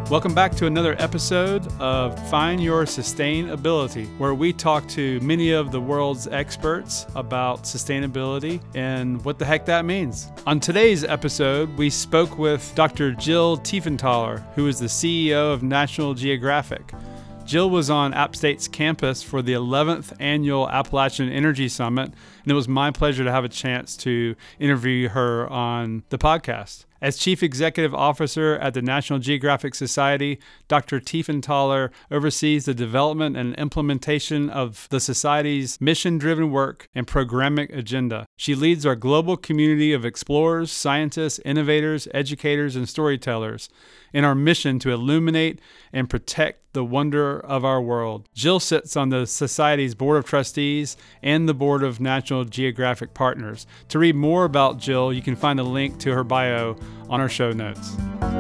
Welcome back to another episode of Find Your Sustainability, where we talk to many of the world's experts about sustainability and what the heck that means. On today's episode, we spoke with Dr. Jill Tiefenthaler, who is the CEO of National Geographic. Jill was on App State's campus for the 11th annual Appalachian Energy Summit, and it was my pleasure to have a chance to interview her on the podcast. As Chief Executive Officer at the National Geographic Society, Dr. Tiefenthaler oversees the development and implementation of the Society's mission-driven work and programmatic agenda. She leads our global community of explorers, scientists, innovators, educators, and storytellers in our mission to illuminate and protect the wonder of our world. Jill sits on the Society's Board of Trustees and the Board of National Geographic Partners. To read more about Jill, you can find a link to her bio on our show notes.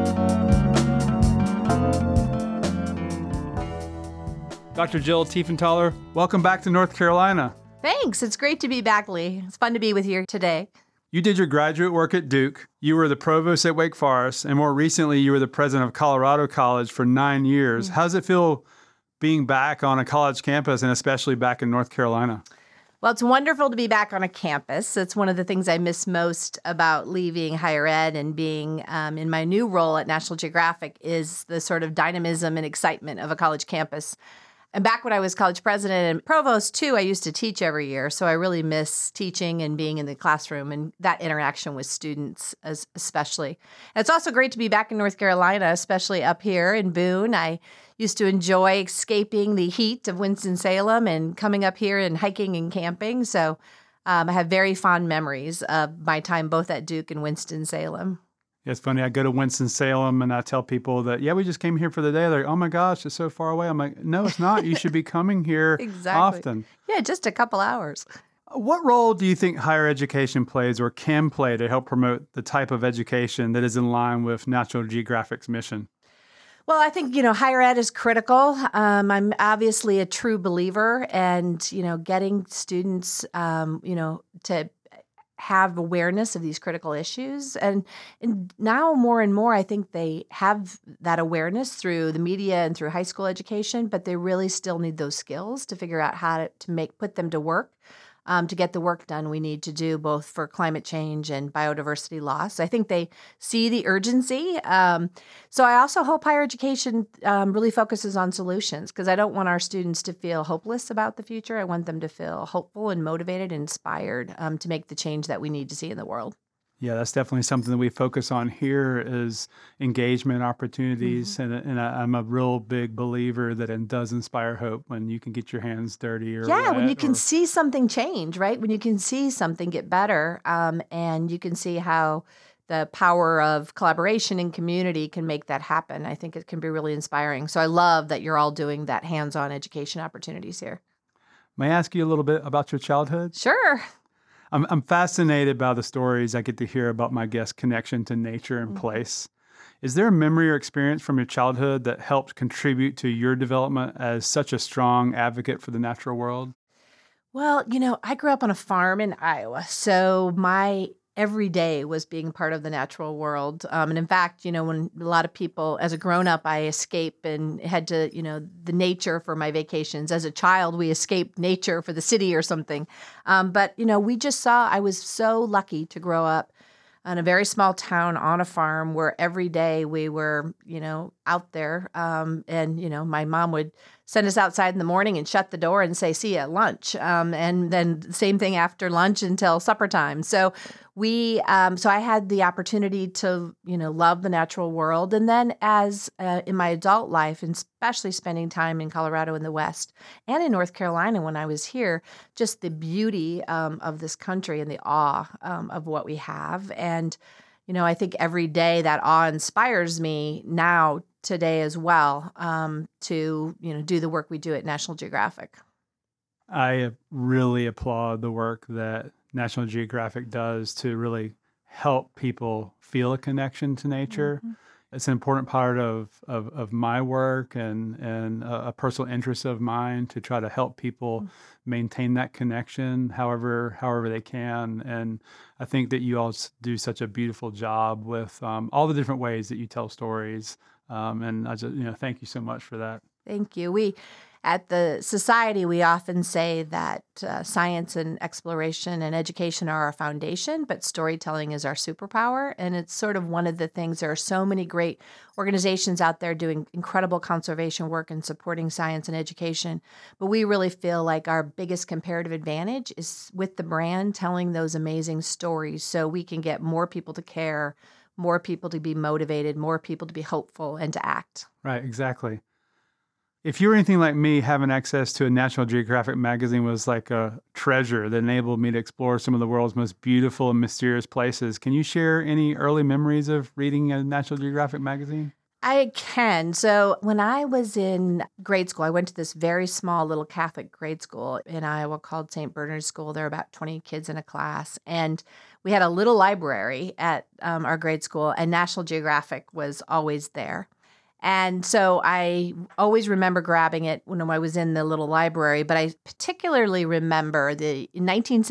Dr. Jill Tiefenthaler, welcome back to North Carolina. Thanks. It's great to be back, Lee. It's fun to be with you today. You did your graduate work at Duke, you were the provost at Wake Forest, and more recently you were the president of Colorado College for 9 years. Mm-hmm. How does it feel being back on a college campus and especially back in North Carolina? Well, it's wonderful to be back on a campus. It's one of the things I miss most about leaving higher ed and being in my new role at National Geographic is the sort of dynamism and excitement of a college campus. And back when I was college president and provost, too, I used to teach every year. So I really miss teaching and being in the classroom and that interaction with students especially. And it's also great to be back in North Carolina, especially up here in Boone. I used to enjoy escaping the heat of Winston-Salem and coming up here and hiking and camping. So I have very fond memories of my time both at Duke and Winston-Salem. It's funny. I go to Winston-Salem and I tell people that, we just came here for the day. They're like, oh my gosh, it's so far away. I'm like, no, it's not. You should be coming here often. Yeah, just a couple hours. What role do you think higher education plays or can play to help promote the type of education that is in line with National Geographic's mission? Well, I think, higher ed is critical. I'm obviously a true believer and, getting students, to have awareness of these critical issues. And now more and more, I think they have that awareness through the media and through high school education, but they really still need those skills to figure out how to put them to work, to get the work done we need to do both for climate change and biodiversity loss. I think they see the urgency. So I also hope higher education really focuses on solutions because I don't want our students to feel hopeless about the future. I want them to feel hopeful and motivated and inspired to make the change that we need to see in the world. Yeah, that's definitely something that we focus on here is engagement opportunities. Mm-hmm. And I'm a real big believer that it does inspire hope when you can get your hands dirty or wet, when you can see something change, right? When you can see something get better and you can see how the power of collaboration and community can make that happen. I think it can be really inspiring. So I love that you're all doing that hands-on education opportunities here. May I ask you a little bit about your childhood? Sure. I'm fascinated by the stories I get to hear about my guests' connection to nature and place. Is there a memory or experience from your childhood that helped contribute to your development as such a strong advocate for the natural world? Well, I grew up on a farm in Iowa, so my every day was being part of the natural world. And in fact, when a lot of people, as a grown-up, I escape and head to, the nature for my vacations. As a child, we escaped nature for the city or something. But we just I was so lucky to grow up in a very small town on a farm where every day we were, out there. And my mom would send us outside in the morning and shut the door and say, see you at lunch. And then the same thing after lunch until supper time. So so I had the opportunity to, love the natural world. And then as in my adult life, and especially spending time in Colorado in the West and in North Carolina when I was here, just the beauty of this country and the awe of what we have. And, I think every day that awe inspires me now today as well to, do the work we do at National Geographic. I really applaud the work that National Geographic does to really help people feel a connection to nature. Mm-hmm. It's an important part of my work and a personal interest of mine to try to help people maintain that connection however they can. And I think that you all do such a beautiful job with all the different ways that you tell stories And I just, thank you so much for that. Thank you. We at the society, we often say that science and exploration and education are our foundation, but storytelling is our superpower. And it's sort of one of the things. There are so many great organizations out there doing incredible conservation work and supporting science and education. But we really feel like our biggest comparative advantage is with the brand telling those amazing stories so we can get more people to care, more people to be motivated, more people to be hopeful and to act. Right, exactly. If you were anything like me, having access to a National Geographic magazine was like a treasure that enabled me to explore some of the world's most beautiful and mysterious places. Can you share any early memories of reading a National Geographic magazine? I can. So when I was in grade school, I went to this very small little Catholic grade school in Iowa called St. Bernard's School. There were about 20 kids in a class. And we had a little library at our grade school, and National Geographic was always there. And so I always remember grabbing it when I was in the little library, but I particularly remember in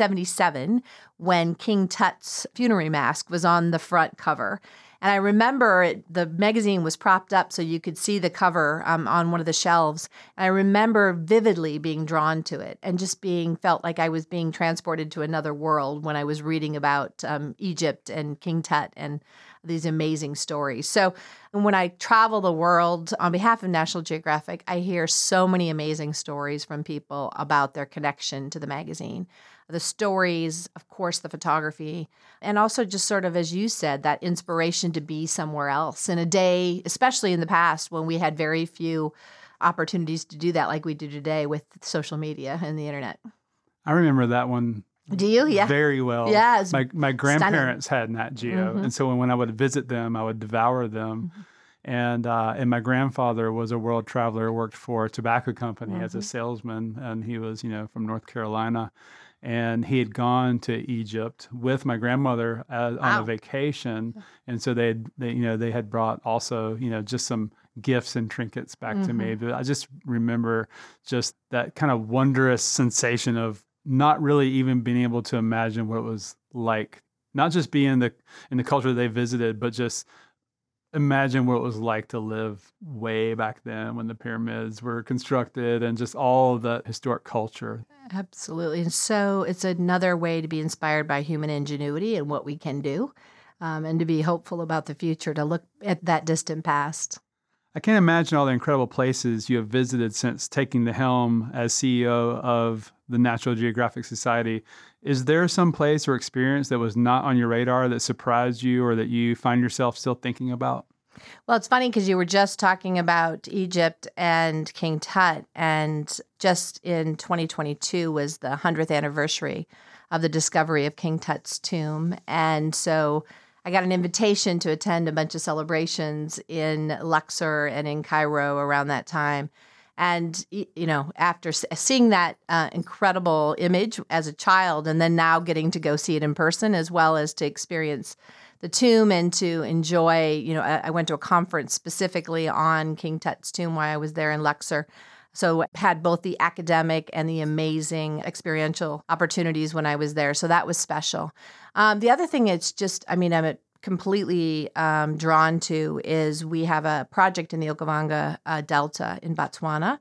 1977 when King Tut's funerary mask was on the front cover. And I remember the magazine was propped up so you could see the cover on one of the shelves. And I remember vividly being drawn to it and just felt like I was being transported to another world when I was reading about Egypt and King Tut and these amazing stories. So when I travel the world on behalf of National Geographic, I hear so many amazing stories from people about their connection to the magazine. The stories, of course, the photography, and also just sort of, as you said, that inspiration to be somewhere else in a day, especially in the past when we had very few opportunities to do that like we do today with social media and the internet. I remember that one. Do you? Yeah. Very well. Yeah. My grandparents had Nat Geo. And so when I would visit them, I would devour them. And my grandfather was a world traveler, worked for a tobacco company as a salesman. And he was, from North Carolina. And he had gone to Egypt with my grandmother on a vacation. And so they had brought also, just some gifts and trinkets back to me. But I just remember just that kind of wondrous sensation of not really even being able to imagine what it was like, not just be in the culture they visited, but just imagine what it was like to live way back then when the pyramids were constructed and just all of that historic culture. Absolutely. And so it's another way to be inspired by human ingenuity and what we can do, and to be hopeful about the future, to look at that distant past. I can't imagine all the incredible places you have visited since taking the helm as CEO of the National Geographic Society. Is there some place or experience that was not on your radar that surprised you or that you find yourself still thinking about? Well, it's funny because you were just talking about Egypt and King Tut, and just in 2022 was the 100th anniversary of the discovery of King Tut's tomb. And so I got an invitation to attend a bunch of celebrations in Luxor and in Cairo around that time. And, after seeing that incredible image as a child, and then now getting to go see it in person, as well as to experience the tomb and to enjoy, I went to a conference specifically on King Tut's tomb while I was there in Luxor. So I had both the academic and the amazing experiential opportunities when I was there. So that was special. The other thing it's just, I'm completely drawn to is we have a project in the Okavango Delta in Botswana,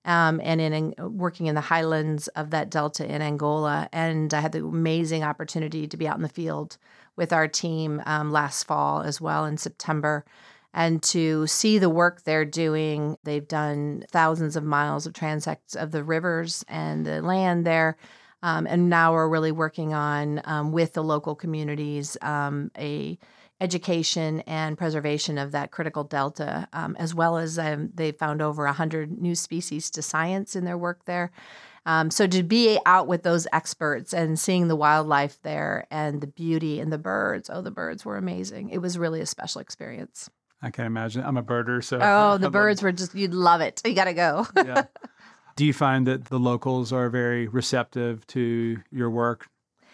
and working in the highlands of that delta in Angola. And I had the amazing opportunity to be out in the field with our team last fall as well in September, and to see the work they're doing. They've done thousands of miles of transects of the rivers and the land there. And now we're really working on, with the local communities, a education and preservation of that critical delta, as well as they found over 100 new species to science in their work there. So to be out with those experts and seeing the wildlife there and the beauty and the birds were amazing. It was really a special experience. I can imagine. I'm a birder, so... Oh, the birds were you'd love it. You got to go. Yeah. Do you find that the locals are very receptive to your work?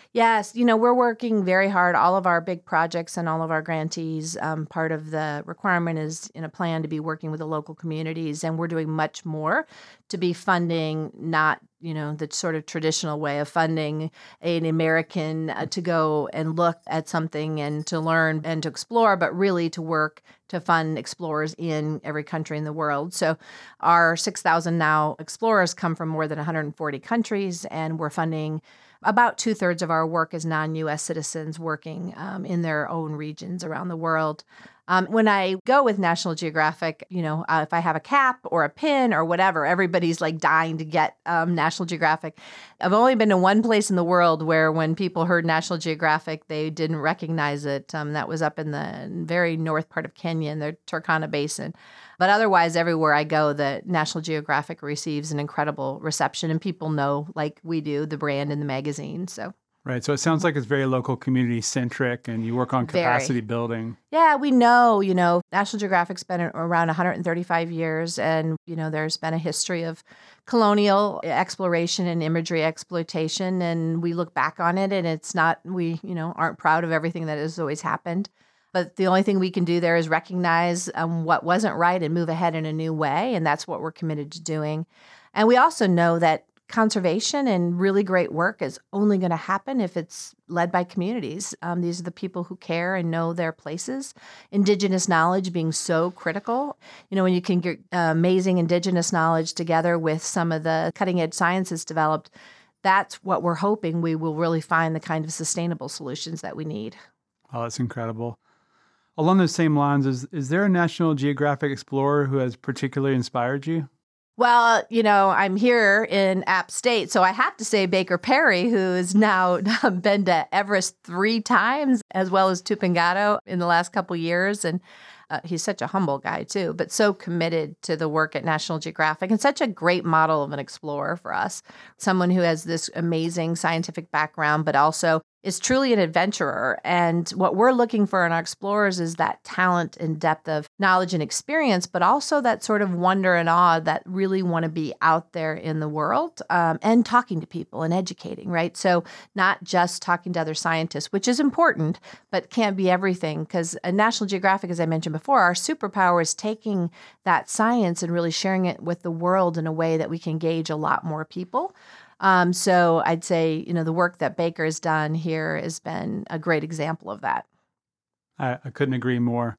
Yes, we're working very hard. All of our big projects and all of our grantees, part of the requirement is in a plan to be working with the local communities, and we're doing much more to be funding, not the sort of traditional way of funding an American to go and look at something and to learn and to explore, but really to work to fund explorers in every country in the world. So our 6,000 now explorers come from more than 140 countries, and we're funding about 2/3 of our work as non-U.S. citizens working in their own regions around the world. When I go with National Geographic, if I have a cap or a pin or whatever, everybody's like dying to get National Geographic. I've only been to one place in the world where when people heard National Geographic, they didn't recognize it. That was up in the very north part of Kenya in the Turkana Basin. But otherwise, everywhere I go, the National Geographic receives an incredible reception, and people know, like we do, the brand and the magazine. So. Right. So it sounds like it's very local community centric and you work on capacity Very. building. Yeah, we know, National Geographic's been around 135 years, and, there's been a history of colonial exploration and imagery exploitation, and we look back on it, and it's not, we, aren't proud of everything that has always happened. But the only thing we can do there is recognize what wasn't right and move ahead in a new way, and that's what we're committed to doing. And we also know that conservation and really great work is only going to happen if it's led by communities. These are the people who care and know their places. Indigenous knowledge being so critical. When you can get amazing Indigenous knowledge together with some of the cutting edge sciences developed, that's what we're hoping we will really find the kind of sustainable solutions that we need. Oh, that's incredible. Along those same lines, is there a National Geographic explorer who has particularly inspired you? Well, I'm here in App State, so I have to say Baker Perry, who has now been to Everest 3 times, as well as Tupungato in the last couple years. And he's such a humble guy, too, but so committed to the work at National Geographic and such a great model of an explorer for us. Someone who has this amazing scientific background, but also is truly an adventurer. And what we're looking for in our explorers is that talent and depth of knowledge and experience, but also that sort of wonder and awe that really want to be out there in the world and talking to people and educating, right? So not just talking to other scientists, which is important, but can't be everything. Because National Geographic, as I mentioned before, our superpower is taking that science and really sharing it with the world in a way that we can engage a lot more people. So I'd say, the work that Baker's done here has been a great example of that. I couldn't agree more.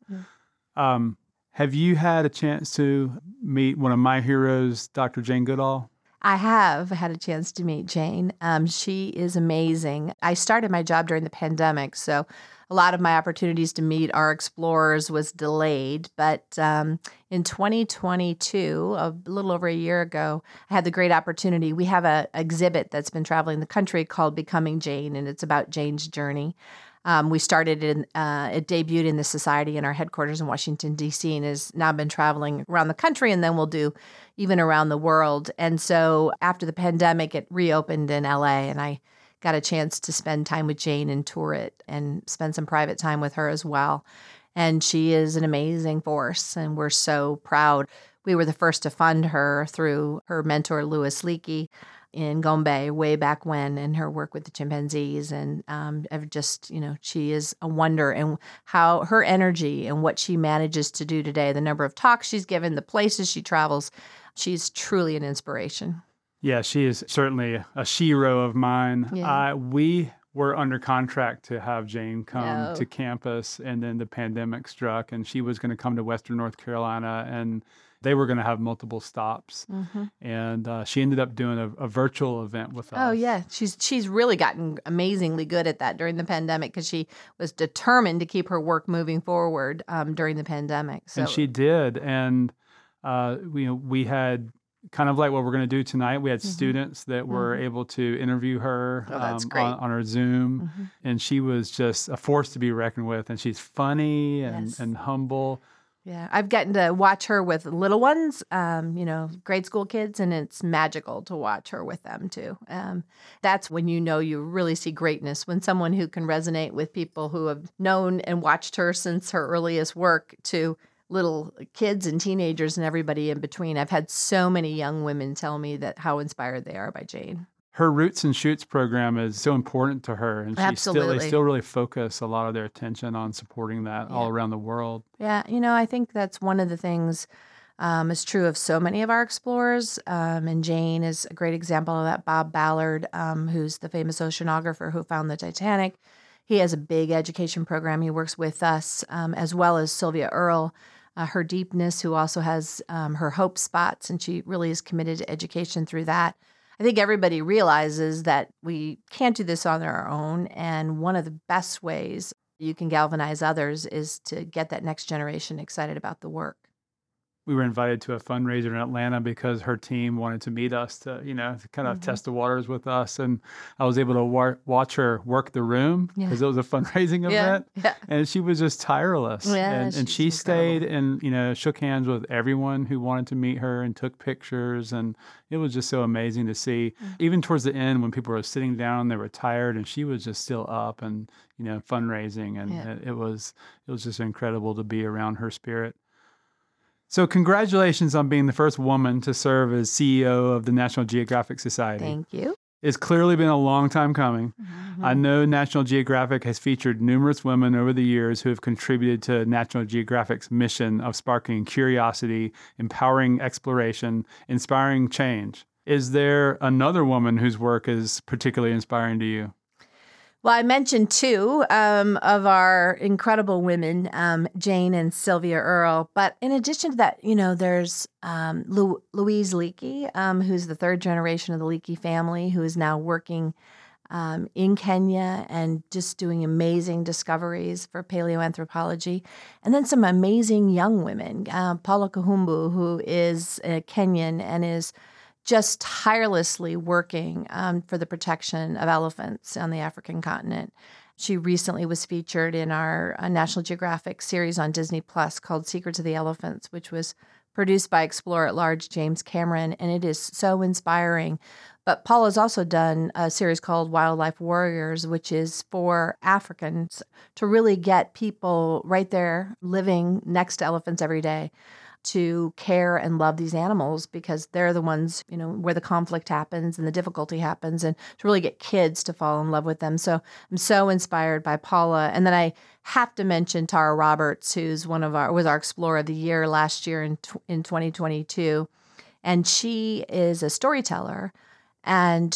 Have you had a chance to meet one of my heroes, Dr. Jane Goodall? I have had a chance to meet Jane. She is amazing. I started my job during the pandemic, so a lot of my opportunities to meet our explorers was delayed. But in 2022, a little over a year ago, I had the great opportunity. We have an exhibit that's been traveling the country called Becoming Jane, and it's about Jane's journey. We started it debuted in the Society in our headquarters in Washington, D.C., and has now been traveling around the country, and then we'll do even around the world. And so after the pandemic, it reopened in L.A., and I got a chance to spend time with Jane and tour it and spend some private time with her as well. And she is an amazing force, and we're so proud. We were the first to fund her through her mentor, Louis Leakey, in Gombe way back when, and her work with the chimpanzees. And I've just, she is a wonder, and how her energy and what she manages to do today, the number of talks she's given, the places she travels, she's truly an inspiration. Yeah, she is certainly a shero of mine. Yeah. We were under contract to have Jane come to campus, and then the pandemic struck, and she was going to come to Western North Carolina, and they were going to have multiple stops. Mm-hmm. And she ended up doing a virtual event with us. Oh, yeah. She's really gotten amazingly good at that during the pandemic, because she was determined to keep her work moving forward during the pandemic. So. And she did. And we had kind of like what we're going to do tonight. We had students that were able to interview her on our Zoom. Mm-hmm. And she was just a force to be reckoned with. And she's funny and humble. Yeah, I've gotten to watch her with little ones, grade school kids, and it's magical to watch her with them too. That's when you really see greatness, when someone who can resonate with people who have known and watched her since her earliest work to little kids and teenagers and everybody in between. I've had so many young women tell me that how inspired they are by Jane. her Roots and Shoots program is so important to her, and they Absolutely. still really focus a lot of their attention on supporting that all around the world. Yeah, I think that's one of the things is true of so many of our explorers. And Jane is a great example of that. Bob Ballard, who's the famous oceanographer who found the Titanic, he has a big education program. He works with us, as well as Sylvia Earle, her Deepness, who also has her Hope Spots, and she really is committed to education through that. I think everybody realizes that we can't do this on our own, and one of the best ways you can galvanize others is to get that next generation excited about the work. We were invited to a fundraiser in Atlanta because her team wanted to meet us to kind of test the waters with us. And I was able to watch her work the room because it was a fundraising event. Yeah. And she was just tireless. Yeah, and she she's stayed and, shook hands with everyone who wanted to meet her and took pictures. And it was just so amazing to see. Even towards the end, when people were sitting down, they were tired, and she was just still up and, fundraising. And it was just incredible to be around her spirit. So congratulations on being the first woman to serve as CEO of the National Geographic Society. Thank you. It's clearly been a long time coming. I know National Geographic has featured numerous women over the years who have contributed to National Geographic's mission of sparking curiosity, empowering exploration, inspiring change. Is there another woman whose work is particularly inspiring to you? Well, I mentioned two of our incredible women, Jane and Sylvia Earle. But in addition to that, there's Louise Leakey, who's the third generation of the Leakey family, who is now working in Kenya and just doing amazing discoveries for paleoanthropology. And then some amazing young women, Paula Kahumbu, who is a Kenyan and is just tirelessly working for the protection of elephants on the African continent. She recently was featured in our National Geographic series on Disney Plus called Secrets of the Elephants, which was produced by Explorer at Large James Cameron, and it is so inspiring. But Paula's also done a series called Wildlife Warriors, which is for Africans to really get people right there living next to elephants every day to care and love these animals, because they're the ones, where the conflict happens and the difficulty happens, and to really get kids to fall in love with them. So I'm so inspired by Paula. And then I have to mention Tara Roberts, who's was our Explorer of the Year last year in 2022. And she is a storyteller. And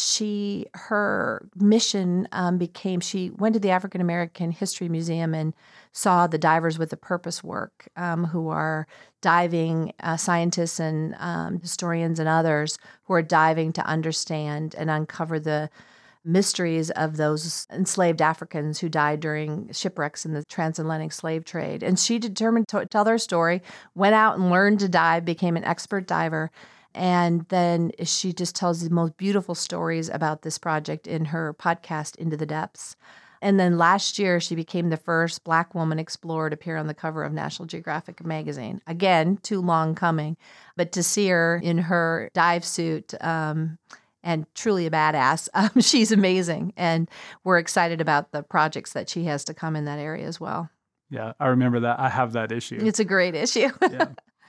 her mission she went to the African American History Museum and saw the Divers with a Purpose work, who are diving scientists and historians and others who are diving to understand and uncover the mysteries of those enslaved Africans who died during shipwrecks in the transatlantic slave trade. And she determined to tell their story, went out and learned to dive, became an expert diver. And then she just tells the most beautiful stories about this project in her podcast, Into the Depths. And then last year, she became the first Black woman explorer to appear on the cover of National Geographic magazine. Again, too long coming. But to see her in her dive suit and truly a badass, she's amazing. And we're excited about the projects that she has to come in that area as well. Yeah, I remember that. I have that issue. It's a great issue. Yeah.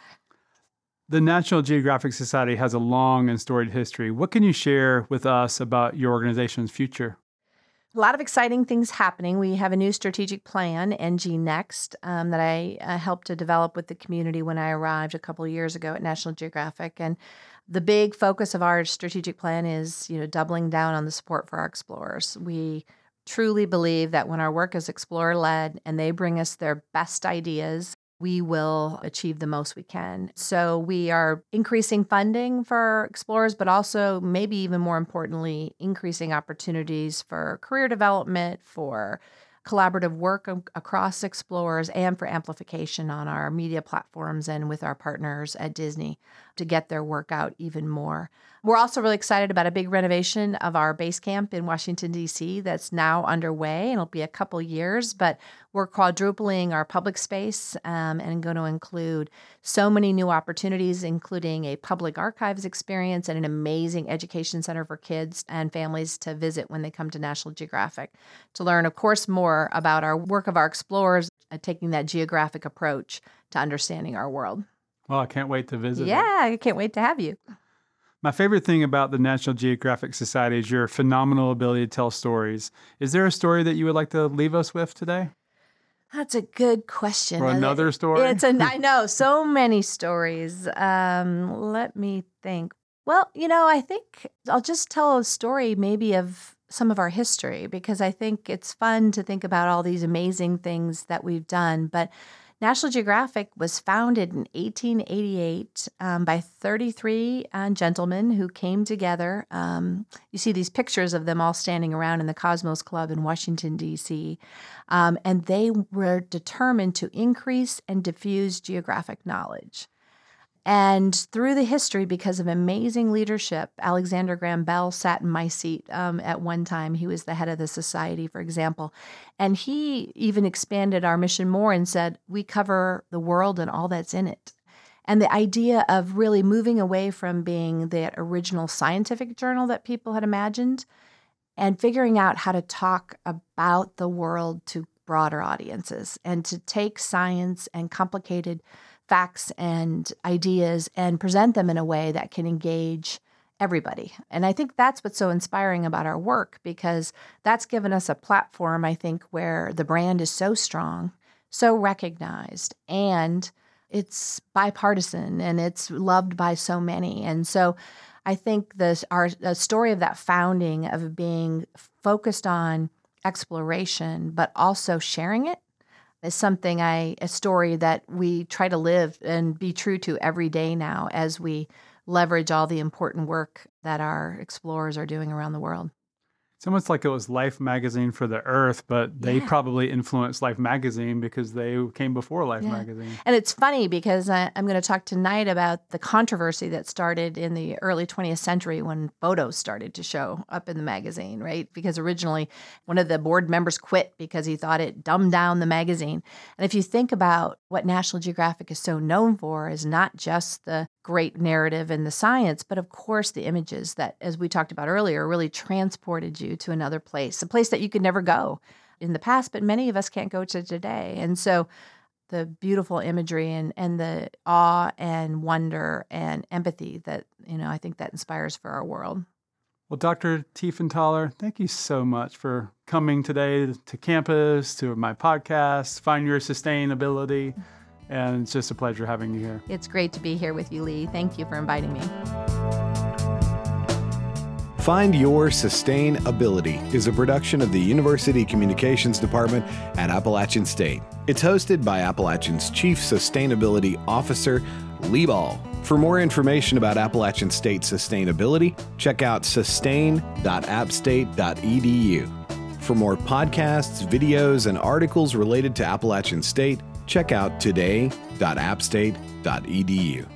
The National Geographic Society has a long and storied history. What can you share with us about your organization's future? A lot of exciting things happening. We have a new strategic plan, NG Next, that I helped to develop with the community when I arrived a couple of years ago at National Geographic. And the big focus of our strategic plan is, doubling down on the support for our explorers. We truly believe that when our work is explorer-led and they bring us their best ideas, we will achieve the most we can. So we are increasing funding for explorers, but also maybe even more importantly, increasing opportunities for career development, for collaborative work across explorers, and for amplification on our media platforms and with our partners at Disney to get their work out even more. We're also really excited about a big renovation of our base camp in Washington, D.C. that's now underway, and it'll be a couple years, but we're quadrupling our public space and going to include so many new opportunities, including a public archives experience and an amazing education center for kids and families to visit when they come to National Geographic to learn, of course, more about our work of our explorers, taking that geographic approach to understanding our world. Well, I can't wait to visit. Yeah, I can't wait to have you. My favorite thing about the National Geographic Society is your phenomenal ability to tell stories. Is there a story that you would like to leave us with today? That's a good question. Or another story? I know, so many stories. Let me think. Well, I think I'll just tell a story maybe of some of our history, because I think it's fun to think about all these amazing things that we've done. But National Geographic was founded in 1888 by 33 gentlemen who came together. You see these pictures of them all standing around in the Cosmos Club in Washington, D.C., and they were determined to increase and diffuse geographic knowledge. And through the history, because of amazing leadership, Alexander Graham Bell sat in my seat at one time. He was the head of the society, for example. And he even expanded our mission more and said, we cover the world and all that's in it. And the idea of really moving away from being that original scientific journal that people had imagined and figuring out how to talk about the world to broader audiences and to take science and complicated facts and ideas and present them in a way that can engage everybody. And I think that's what's so inspiring about our work, because that's given us a platform, I think, where the brand is so strong, so recognized, and it's bipartisan and it's loved by so many. And so I think the story of that founding, of being focused on exploration, but also sharing it, is something a story that we try to live and be true to every day now as we leverage all the important work that our explorers are doing around the world. It's almost like it was Life magazine for the Earth, but they probably influenced Life magazine because they came before Life magazine. And it's funny because I'm going to talk tonight about the controversy that started in the early 20th century when photos started to show up in the magazine, right? Because originally one of the board members quit because he thought it dumbed down the magazine. And if you think about what National Geographic is so known for, is not just the great narrative and the science, but of course the images that, as we talked about earlier, really transported you to another place, a place that you could never go in the past, but many of us can't go to today. And so the beautiful imagery and the awe and wonder and empathy that, I think that inspires for our world. Well, Dr. Tiefenthaler, thank you so much for coming today to campus, to my podcast, Find Your Sustainability. And it's just a pleasure having you here. It's great to be here with you, Lee. Thank you for inviting me. Find Your Sustainability is a production of the University Communications Department at Appalachian State. It's hosted by Appalachian's Chief Sustainability Officer, Lee Ball. For more information about Appalachian State sustainability, check out sustain.appstate.edu. For more podcasts, videos, and articles related to Appalachian State, check out today.appstate.edu.